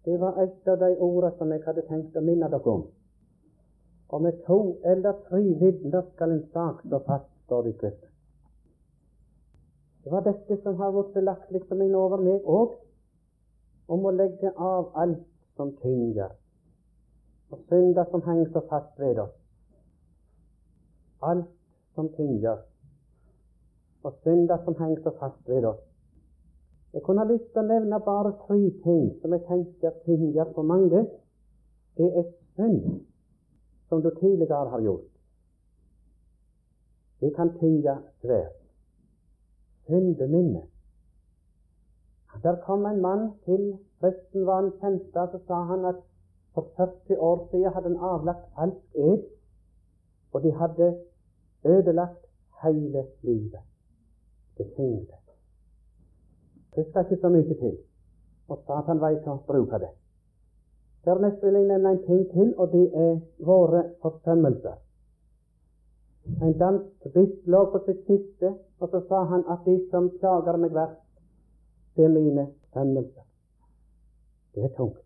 Det var et av de ordene som jeg hadde tenkt å minne dere om. Og med 2 eller 3 vitner skal en sak stå fast, står det i Skriften. Det var dette som har vært belagt liksom inn over meg òg, om å legge av alt som tynger, og synder som henger så fast ved oss. Alt som tynger, og synder som henger så fast ved oss. Jeg kunne ha lyst til å nevne bare 3 ting som jeg tenker tynger på mange. Det er synd som du tidligere har gjort. Det kan tynge svært. Syndeminne. Der kom en mann til presten var han kjente, så sa han at for 40 år siden hadde han avlagt falsk ed, og de hadde ødelagt hele livet. Det tyngde. Det skal ikke så mye til, og Satan vet å bruke det. Dernest vil jeg nevne en ting til, og det er våre forsømmelser. En dansk bisk lå på sitt siste, og så sa han at de som plager meg verst, det er mine forsømmelser. Det er tungt.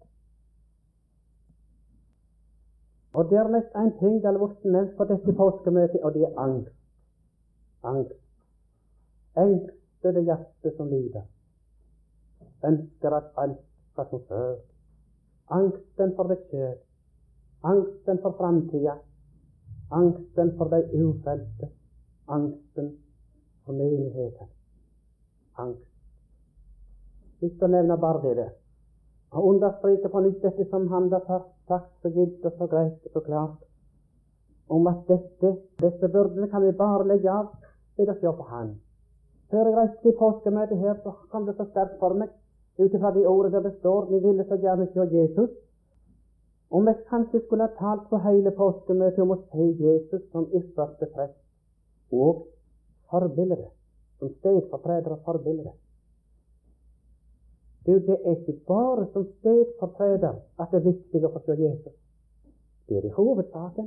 Og dernest en ting det har vært nevnt på dette påskemøtet, og det er angst. Angst. Engstede hjerte som lider. Ønsker at alt skal som før. Angsten for deg selv. Angsten for framtida. Angsten for de ufrelste. Angsten for menigheten. Angst. Hvis du nevner bare det der. Og understreker på nytt dette som han har sagt så gilt og så greit og så klart, om at disse byrdene kan vi bare legge av ved å se på han. Før jeg reiste til påskemøtet her, så kom det så sterkt for meg, utifra de ordene der det står, vi ville så gjerne se Jesus. Om jeg kanskje skulle ha talt på hele påskemøtet om å se Jesus som ypperste prest og forbilde, som stedfortreder og forbilde. Det er ikke bare som stedfortreder at det er viktig å få se Jesus. Det er i hovedsaken.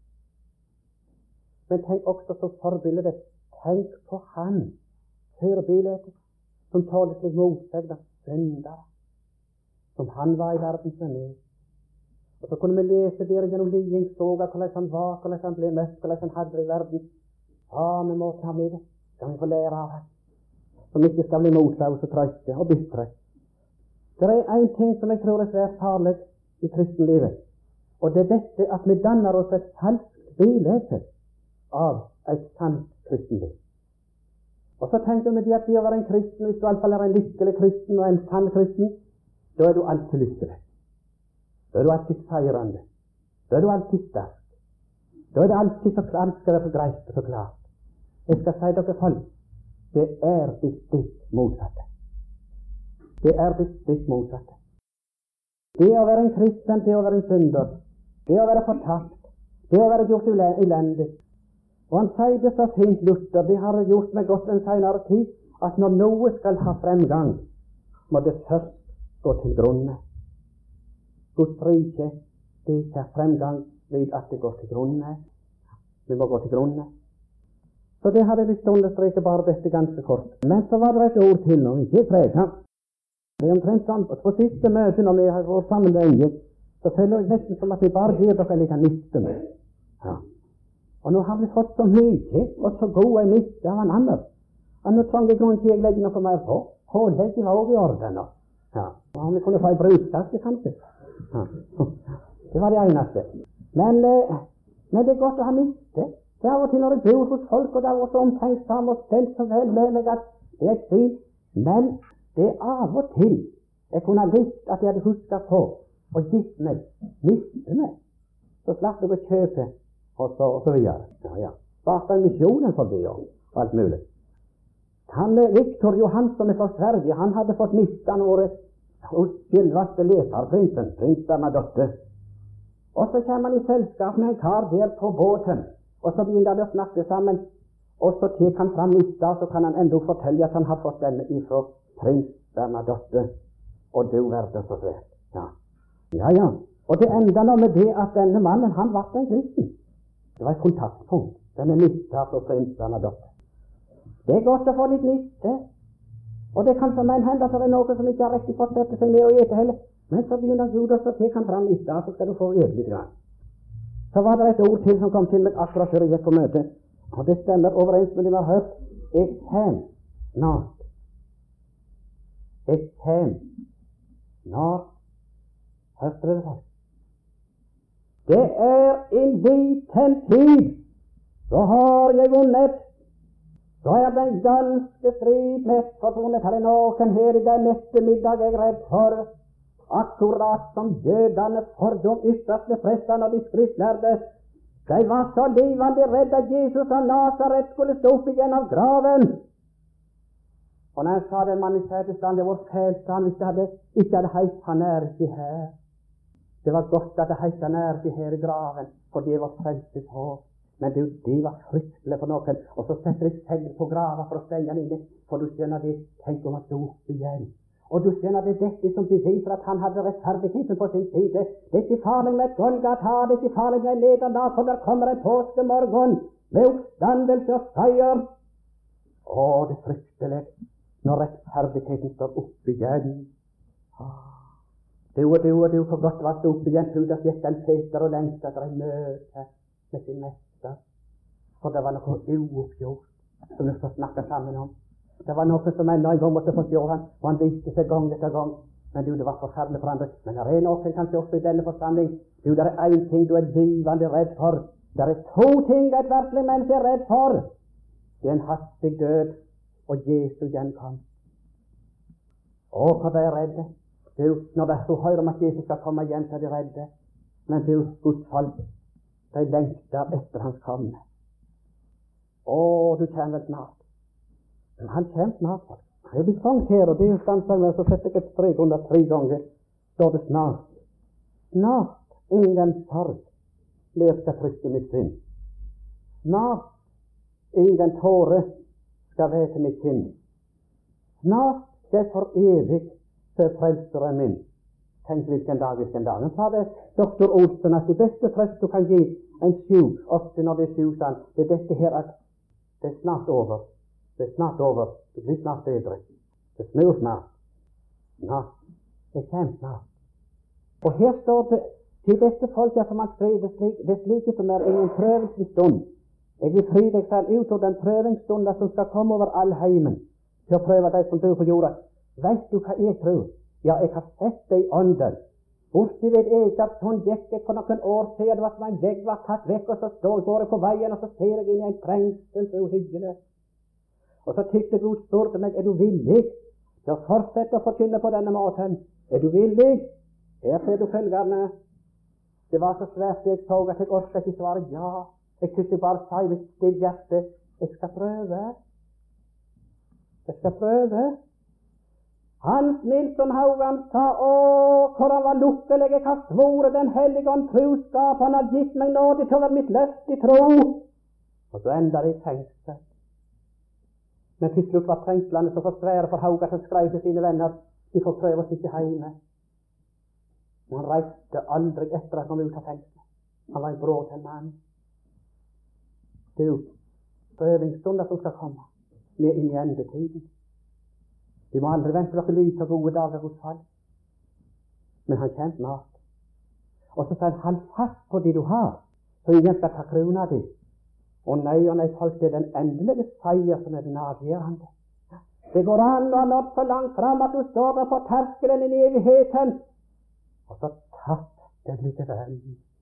Men tenk også som forbilde. Tenk på han, forbildet, som tåler slik motsegn av syndere, som han var i verden som er. Og så kunne vi lese der gjennom ligningssoga, hvordan han var, hvordan han ble møtt, hvordan han hadde det i verden. Ja, vi må ta med det. Skal vi få lære av han, som ikke skal bli motsaus og trøste og bytre. Det er en ting som jeg tror er svært farlig i kristenlivet, og det er dette at vi danner oss et falskt bilde av et sant kristenliv. Og så tenker vi at det å være en kristen, hvis du i alle fall er en lykkelig kristen og en sann kristen, da er du alltid lykkelig. Da er du alltid seirende. Da er du alltid sterk. Da er det alltid så klart, skal det så greit og så klart. Jeg skal si dere folk, det er det stikk motsatte. Det er det stikk motsatte. Det å være en kristen, det å være en synder, det å være fortapt, det å være gjort elendig. Og han sier det så fint, Luther, det har gjort meg godt en senere tid, at når noe skal ha fremgang, må det først gå til grunne. Guds rike, det ikke har fremgang ved at det går til grunne. Vi må gå til grunne. Så det hadde jeg lyst til å understreke bare dette ganske kort. Men så var det et ord til nå, ikke preka. Det er omtrent sånn, på siste møte når vi har vært sammen lenge, så føler jeg nesten som at vi bare gir dere litt nytte med. Ja. Og nå har vi fått så mye og så god en nytte av en annen. Og nå tvang jeg grunn til å legge noe mer på. Pålegget var også i orden. Ja. Og om vi kunne få en brukstaske, kanskje. Ja. Det var det eneste. Men det er godt å ha nytte. Det er av og til når jeg bor hos folk, og det er også omtenksam og stelt så vel med meg at det er et syn. Men det er av og til jeg kunne ha likt at jeg hadde husket på og gitt meg, miste meg. Så slapp jeg å kjøpe, og så videre. Ja. Startet misjonen for det, og alt mulig. Han Viktor Johansson fra Sverige, han hadde fått miste han vært hos selveste leserprinsen, prins Bernadotte. Og så kommer han i selskap med en kar der på båten, og så begynner de å snakke sammen, og så tek han fram mista, så kan han enda fortelle at han har fått denne ifra prins Bernadotte, og du verden så svært. Ja. Og det enda nå med det at denne mannen, han var en kristen. Det var et kontaktpunkt, denne nytta fra prins Bernadotte. Det er godt å få litt nytte, og det kan for meg hende at det er noe som ikke har riktig fått sette seg ned og ete heller. Men så begynner Gud å ta han fram i stad, så skal du få øve litt grann. Så var det et ord til som kom til meg akkurat før jeg gikk på møte, og det stemmer overens med det vi har hørt. Jeg kjem snart. Jeg kjem snart. Hørte dere det? Det er en liten tid, så har jeg vunnet. Så er den ganske strid mest fortvunnet. Her er noen her i den neste middag jeg er redd for, akkurat som jødene fordom ytterste prestene og de skriftlærde. De var så livende redde at Jesus av Nazaret skulle stå opp igjen av graven. Og når han sa den mann i Sætestand, det var fælt han hvis det ikke hadde heist han nærmest her. Det var godt at det heist han nærmest her i graven, for det var frelses håp. Men det var fryktelig for noen. Og så setter de segl på grava for å stenge han inne, for du skjønner det, tenk om han stod opp igjen. Og du skjønner det, dette som beviser at han hadde rettferdigheten på sin side. Det er ikke farlig med et Golgata, det er ikke farlig med en nederlag, for der kommer en påskemorgen med oppstandelse og seier. Å, det er fryktelig når rettferdigheten står opp igjen. Du, for godt var det opp igjen. Judas gikk en Peter og lengte etter en møte med sin mester. For det var noe uoppgjort som vi skal snakke sammen om. Det var noe som enda en gang måtte få se han, og han viste seg gang etter gang. Men det var forferdelig for andre. Men det er noen kanskje også i denne forsamling. Det er en ting du er livende redd for. Det er to ting et virkelig menneske er redd for. Det er en hastig død og Jesu gjenkomst. Å, hva de er redde. Når du hører om at Jesus skal komme igjen, så er de redde. Men Guds folk, de lengter etter hans komme. Å, du kommer vel snart. Men han kommer snart. Jeg blir sangt her, og det er stanset med, så setter jeg et strek under 3 ganger. Står det snart. Snart ingen sorg mer skal trykke mitt sinn. Snart ingen tåre skal være til mitt kinn. Snart skal jeg for evig se frelseren min. Tenk hvilken dag. Han sa det, doktor Olsen, at det beste frelst du kan gi en sjuk, ofte når det er sjuk, det er dette her at det er snart over. Det er snart over. Det blir snart bedre. Det snur snart. Snart. Det kommer snart. Og her står det til dette folket som han skrev, det er slike som er ingen prøvelsens stund. Jeg vil fri deg selv ut av den prøvingsstunden som skal komme over all heimen, til å prøve deg som bor på jorda. Vet du hva jeg tror? Ja, jeg har sett det i ånden. Borti ved Egersund gikk jeg for noen år siden, det var som en vegg var tatt vekk, og så går jeg på veien, og så ser jeg inn i en trengsel så uhyggelig. Og så tykte Gud spurte meg, er du villig til å fortsette å forkynne på denne måten? Er du villig? Her ser du følgerne. Det var så svært jeg så at jeg orket ikke svare ja. Jeg tykte bare sa i mitt stille hjerte, jeg skal prøve. Jeg skal prøve. Hans Nilsson Haugan sa, hvor han var lukkelig, jeg har svoret den hellige ånd troskap, han har gitt meg nåde til å være mitt løft i tro. Og så enda det i fengsel. Men til slutt var trengslene så for svære for Haugan, som skrev til sine venner, de får prøve å sitte hjemme. Og han reiste aldri etter at han kom ut av fengsel. Han var en bråten mann. Du, prøvingsstunder som skal komme, vi er inn i endetiden. Vi må aldri vente på lys og gode dager hos folk. Men han kjente snart. Og så sa han, hold fast på det du har, så ingen skal ta krona di. Og nei, folk, det er den endelige seier som er den avgjørende. Det går an å ha nådd så langt fram at du står der på terskelen i evigheten. Og så tatt det likevel.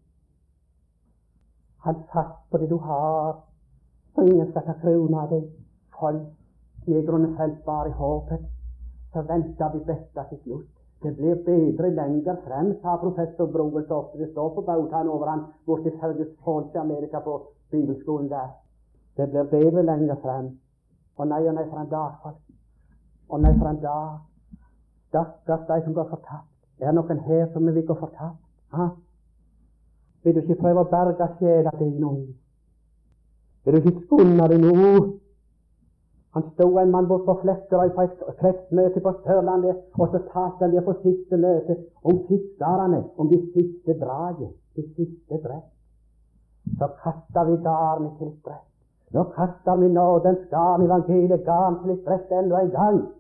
Hold fast på det du har, så ingen skal ta krona di. Folk, vi er grunnen felt bare i håpet. Så venter vi beste til slutt. Det blir bedre lenger frem, sa professor Brovel så ofte. Det står på bautaen over han, borti Fergus Falls i Amerika på bibelskolen der. Det blir bedre lenger frem. Og nei for en dag, folk. Og nei for en dag. Stakkars de som går fortapt. Er det noen her som vil gå fortapt? Ha? Vil du ikke prøve å berge sjela til nå? Vil du ikke skunne deg nå? Han stod en mann bort på Flekkerøy på et kretsmøte på Sørlandet, og så talte han der på siste møte om fiskerne, om de siste draget, de siste drett. Så kastet vi garnet til et drett. Nå kaster vi nådens garn, evangeliet garn til et drett enda en gang.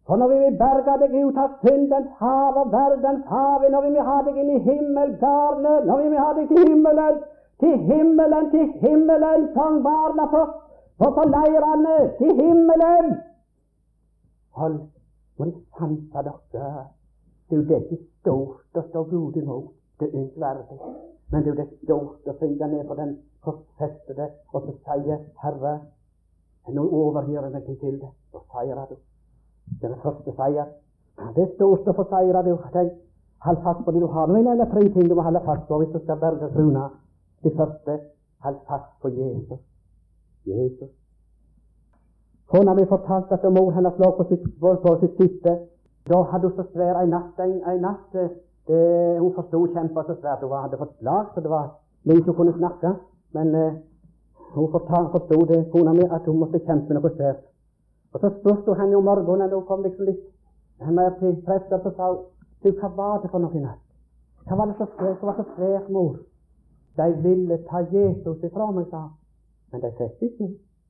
For når vi vil berge deg ut av syndens hav og verdens hav, når vi vil ha deg inn i himmelgarnet, når vi vil ha deg til himmelen, til himmelen, sang barna på leirene, til himmelen. Hold, må det sanse dere. Det er ikke stort å stå Gud imot, det er ikke verdig. Men det er stort å synge ned på den korsfestede, og så sier Herre, nå overgir jeg meg til det, og seirer du. Det er den første seier. Det er stort å få seire, du. Hold fast på det du har. Nå er det 3 ting du må holde fast på hvis du skal berge trona. Det første, hold fast på Jesus. Jesus. Kona mi fortalte at mor hennes lå på sitt siste. Da hadde hun så svær en natt. Hun forstod kjempa så svært. Hun hadde fått slag, så det var lenge hun kunne snakke. Men hun forstod det, kona mi, at hun måtte kjempe noe svært. Og så spurte hun henne om morgenen, da hun kom liksom litt mer til krefter, så sa hun, du, hva var det for noe i natt? Hva var det som var så svært, mor? De ville ta Jesus ifra meg, sa hun, men de fikk ikke.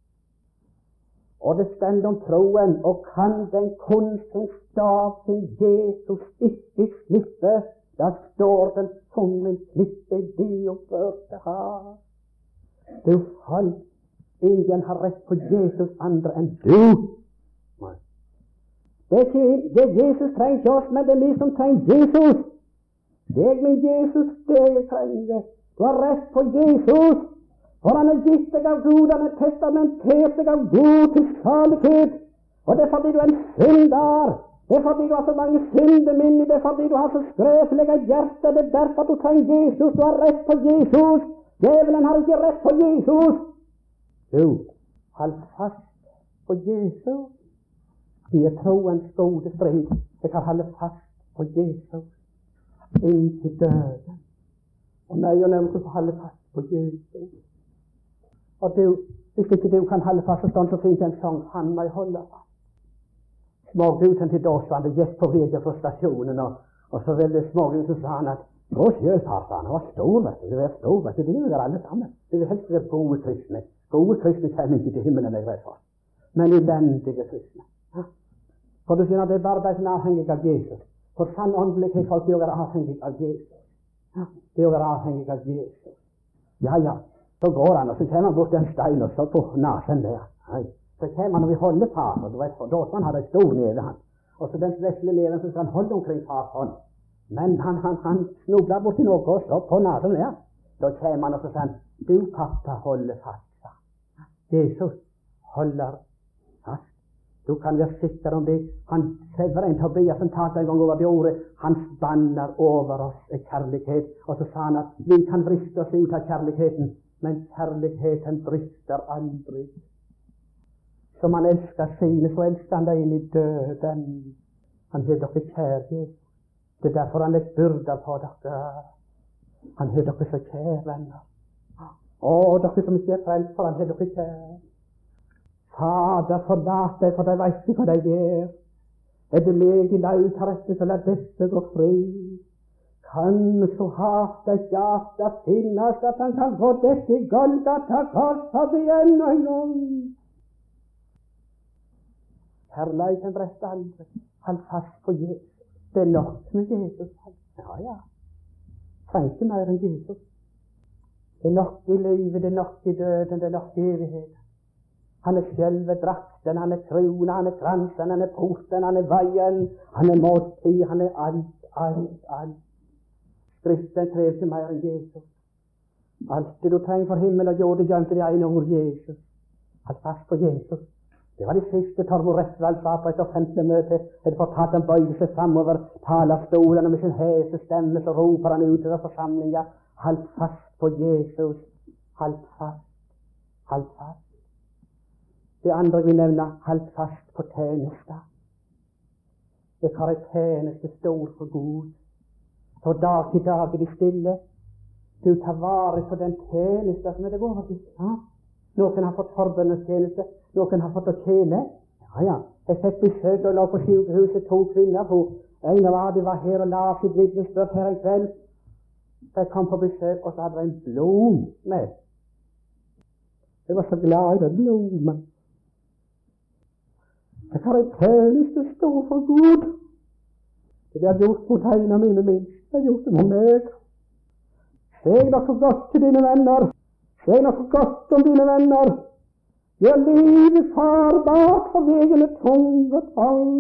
Og det stend om troen, og kan den kunsten stav til Jesus ikke slippe, da står den som en klippe de og førte har. Du falt. Ingen har rett på Jesus andre enn du. Nei. Det Jesus trenger ikke oss, men det er vi som trenger Jesus. Det er min Jesus, det jeg trenger. Du har rett på Jesus, for han er gitt deg av Gud, han er testamentert deg av Gud til salighet. Og det er fordi du er en synder. Det er fordi du har så mange syndeminner. Det er fordi du har så skrøpelige hjerte. Det er derfor du trenger Jesus. Du har rett på Jesus. Djevelen har ikke rett på Jesus. Du, hold fast på Jesus. Det er troens gode strid. Jeg kan holde fast på Jesus inntil døden. Og nøye og nevnt å holde fast på Jesus. Og du, hvis ikke du kan holde fast, så finnes en sang, han må holde fast. Smågutten til Dåsvann, det gikk på vei fra stasjonen, og så veldig smågutten sa han at gå selv, far, sa han, han var stor, vet du, det var stor, vet du, det gjør alle sammen. Det vil helst være gode kristne. Gode kristne kommer ikke til himmelen, jeg vet for. Men elendige kristne. Ja. For du sier at det er bare de som er avhengig av Jesus. For sann åndelighet folk de er avhengig av Jesus. Ja. De er avhengig av Jesus. Ja. Så går han, og så kommer han bort til en stein, og så på nasen der. Nei. Så kommer han, og vi holder far, og du vet, for Dåsvann hadde en stor neve, han. Og så den vesle neven, så skal han holde omkring fars hånd. Men han snubler bort til noe, og så på nasen der. Da kommer han, og så sier han, du pappa holder fast. Jesus holder fast. Du kan være sikker om det. Han Severin Tobias som talte en gang over det ordet. Han spanner over oss kjærlighet. Og så sa han at vi kan briste oss ut av kjærligheten, men kjærligheten brister aldri. Som han elsker sine, så elsker han deg inn i døden. Han har dere kjærlighet. Det er derfor han legger byrder på dere. Han har dere så kjære venner. Dere som ikke er frelst, for han har dere kjære. Fader, forlat deg, for de vet ikke hva de gjør. Er det meg i lautarretten, så la dette gå fri. Kan så hat et hjerte finnes, at han kan få dette i Golgata korset igjen og en gang. Kjærligheten brister aldri. Hold fast på Jesus. Det er nok med Jesus. Ja. Trenger ikke mer enn Jesus. Det er nok i livet, det er nok i døden, det er nok i evigheten. Han er selve drakten, han er krona, han er kransen, han er porten, han er veien, han er måltid, han er alt. Skriften krever ikke mer enn Jesus. Alt det du trenger for himmel og jord, det gjør ikke det ene ord Jesus. Hold fast på Jesus. Det var det siste Tormod Restvold sa på et offentlig møte. Han fortalte han bøyde seg framover talerstolen, og med sin hese stemme så roper han ut til forsamlingen. Hold fast på Jesus. Hold fast. Hold fast. Det andre vi nevner, hold fast på tjenesta. Jeg har en tjeneste stor for Gud. For dag til dag er de stille. Du tar vare på den tjeneste som er det vår. Ja? Noen har fått forbønnestjeneste, noen har fått å tjene. Ja. Jeg fikk besøk og lå på sykehuset 2 kvinner. En av dem var her og la sitt vitnesbyrd her en kveld. Jeg kom på besøk, og så hadde jeg en blom med. Jeg var så glad i den blomen. Jeg har en tjeneste stå for Gud. Det har gjort mot en av mine minste. Det har gjort det mot meg. Seg noe godt til dine venner. Seg noe godt om dine venner. Gjør livet farbart for vegene tung og tvang.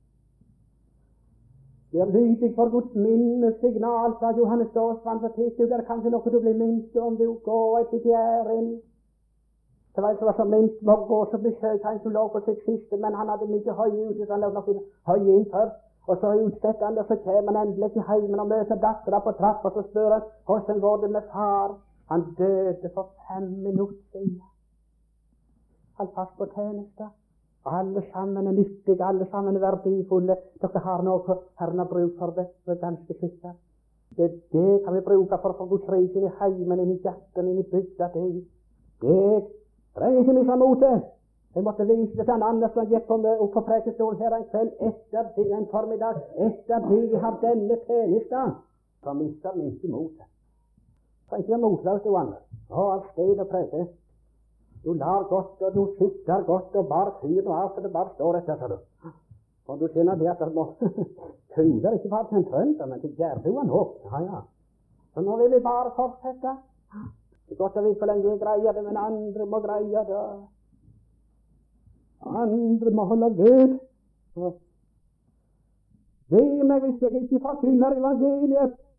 Gjør lydig for Guds minnesignal, sa Johannes Dåsvann, for tidsug. Det er kanskje noe du blir minst om du går et ditt ærend. Det var en som var så minst våg gå, så ble skjøt han som lå på sitt siste, men han hadde mye høye ute, så han lå noe høye innfør. Og så utsetter han det, så kommer han endelig til heimen og møter dattera på trappa, og så spør han, hvordan går det med far? Han døde for 5 minutter siden. Han fast på tjeneste. Alle sammen er nyttige, alle sammen er verdifulle. Dere har noe Herren har bruk for det, det er ganske sikkert. Det kan vi bruke for å få Guds rike inn i heimen, inn i hjerten, inn i bygda. Det trenger ikke missa motet. Jeg måtte vise det til en annen som gikk opp på prekestolen her en kveld etter en formiddag, etter det vi har denne tjenesten. Så mister vi ikke motet. Så ikke være motløst, du andre. Alt sted å preke. Du lar godt, og du sitter godt, og bare fyr og alt, og det bare står etter, sa du. Og du kjenner det at det må kuler ikke bare til en trønder, men til Gjerduen opp. Ja. Så nå vil vi bare fortsette. Det er godt å vite hvor lenge jeg greier det, men andre må greie det. Andre må holde ved. Ved meg hvis jeg ikke forkynner evangeliet.